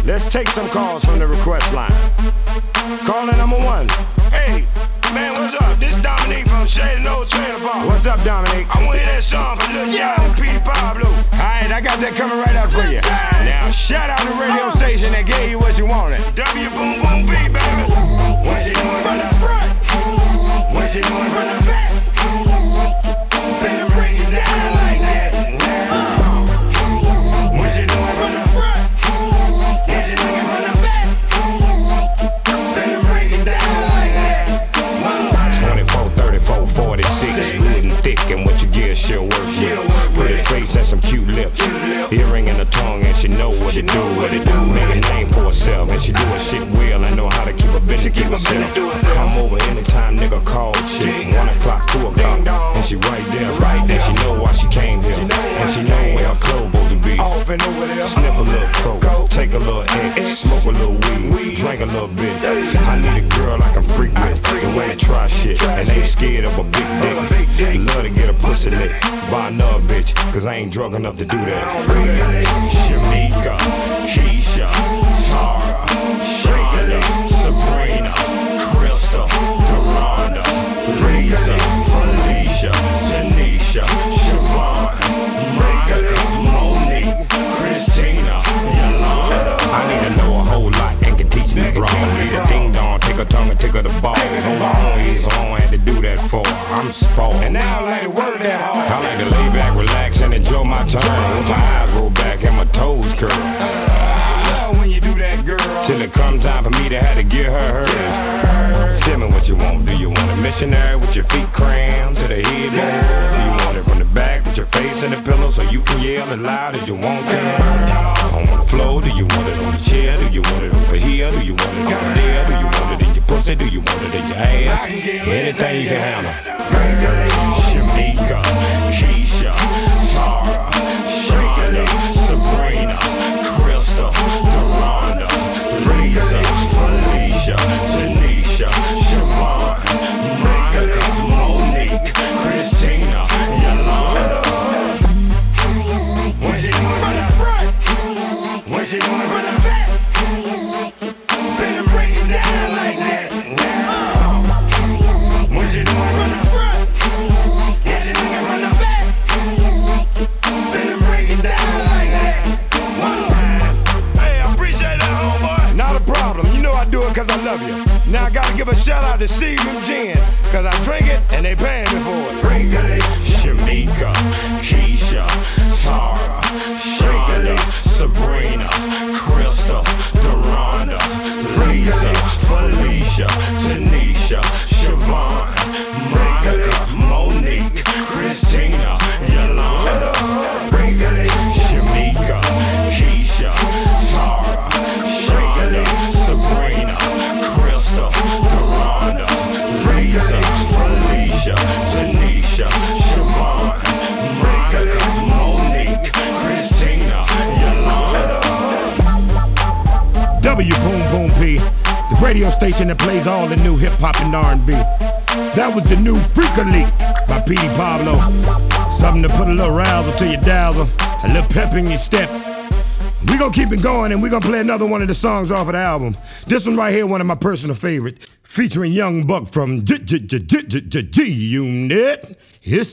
Let's take some calls from the request line. Caller number one. Hey, man, what's up? This is Dominique from Shady No Trailer Park. What's up, Dominique? I want to hear that song from Lil Jon and Petey Pablo. Alright, I got that coming right out for you. Now, shout out the radio station that gave you what you wanted. W Boom Boom B, baby. What you doing from the front? What you doing from the back? Better break it down like that. What you doing from the front? What you doing from the back? Better break it down like that. 24, 34, 46, good and thick, and what you get she'll work with. Pretty face and some cute lips, earring in the tongue, and she know what it do. Make a name for herself, and she do her shit well. I know how to keep a business, keep herself. Come over anytime, nigga, call chick. 1 o'clock, 2 o'clock, and she right there. And she know why she came here, and she know where her clothes supposed to be. Sniff a little coke, take a little X, smoke a little weed, drink a little bit. I need a girl I can freak with, the way to try shit, and ain't scared of a big dick. Love to get a pussy lick by another bitch, cause I ain't drunk enough to do that. Shamika, Keisha, Tara, Shonda, Sabrina, Crystal, Duranda, Lisa, Felicia, Tanisha, Siobhan, Monica, Monique, Christina, Yolanda. I need to know a whole lot and can teach me bro. Need a ding dong, take her tongue and take her the ball. Hold on, he's on, had to do that for. I'm spoiled. And now I like to work that hard. I like to lay back, relax, and enjoy my time. With my eyes roll back and my toes curl. When you do that, girl. Till it come time for me to have to get her hers. Tell me what you want. Do you want a missionary with your feet crammed to the headboard? Do you want it from the back with your face in the pillow so you can yell as loud as you want to? On the floor, do you want it on the chair? Do you want it over here? Do you want it over there? Do you want it in your pussy? Do you want it in your ass? Anything you can handle. Shamika, Keisha, Tara, Shonda, Sabrina, Crystal, Duranda, Lisa, Felicia, Tanisha, Siobhan, Monica, Monique, Christina, Yolanda. What you doing from the front? What you doing from the back? Better break it down like that. What you doing from the front? What you doing from the back? Better break it down like that. Hey, I appreciate that, homeboy. Not a problem. You know I do it cause I love you. Now I gotta give a shout out to Seagram Gin, cause I drink it and they paying me for it. Shamika, Keisha, Tara, Shonda, Sabrina, Crystal, Duranda, Lisa, Felicia, Tanisha, Siobhan, Monica, Monique, Christina, Yolanda. Shamika, Keisha, Tara, Shonda, Sabrina, Crystal, Duranda, Lisa, Felicia, Tanisha, Siobhan, Monica, Monique, Christina, Yolanda. W Boom Boom P, the radio station that plays all the new hip hop and R&B. That was the new Freaka Leak by Petey Pablo. Something to put a little razzle to your dazzle, a little pep in your step. We gonna keep it going and we gonna play another one of the songs off of the album. This one right here, one of my personal favorites, featuring Young Buck from G-Unit. It's